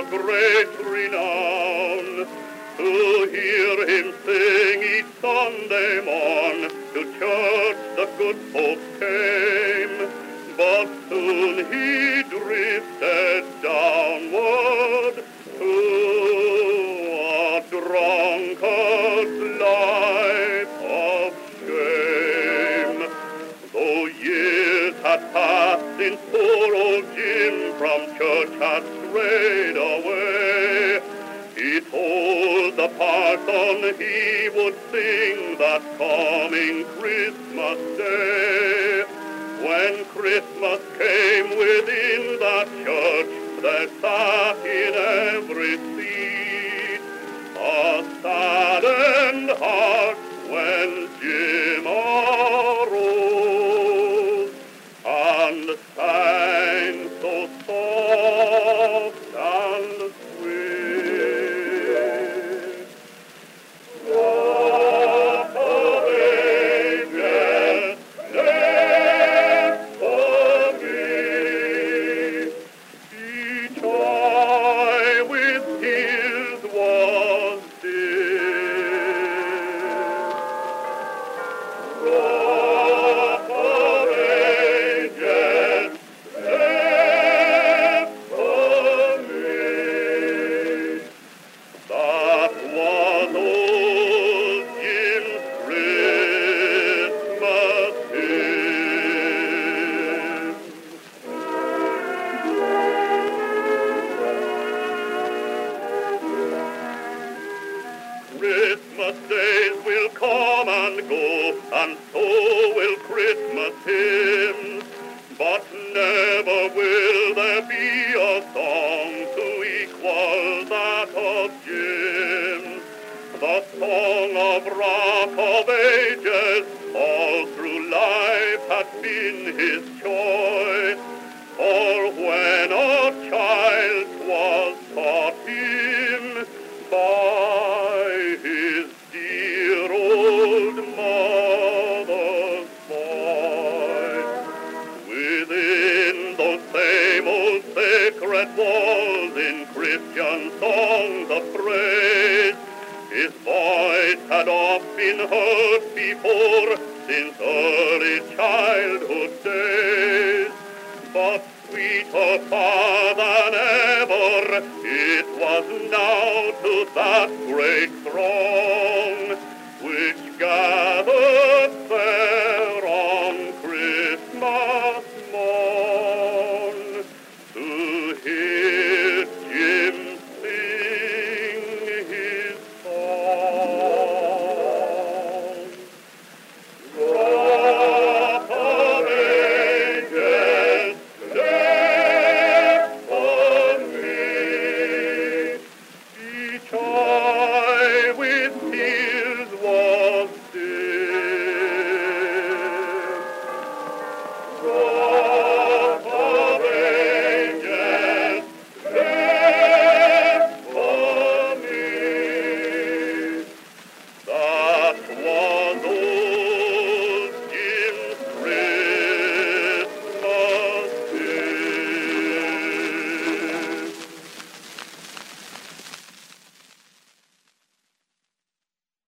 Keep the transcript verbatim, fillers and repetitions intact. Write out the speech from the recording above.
great renown. To hear him sing each Sunday morn, to church the good folks came, but soon he drifted downward to a drunkard's life of shame. Though years had passed since poor old Jim from church had strayed away, he told the parson he would sing that coming Christmas Day. When Christmas came within that church, there sat in every seat a saddened heart when Jim arose and sang so soft and sweet. Christmas days will come and go, and so will Christmas hymns, but never will there be a song to equal that of Jim. The song of Rock of Ages all through life had been his joy, for when a child 'twas taught him by his dear old mother's voice. Within those same old sacred walls, in Christian songs of praise, his voice had oft been heard before since early childhood days. But sweeter far than ever it was now to that great throng which gathered